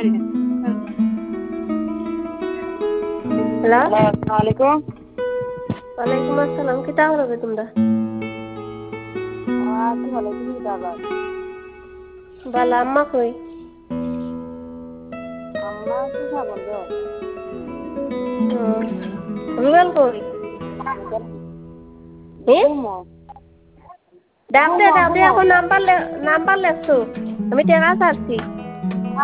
Hello अस्सलामुअलैकुम। वालेकुम अस्सलाम किता होवे तुमरा आती वाले तुम्ही दाबाद बाला अम्मा कोई अम्मा तुझा बोलो रुवेल कोई घुमो ডাক দে আকৌ নাম্বাৰ লেছছো আমি টেকা চাচ্ছি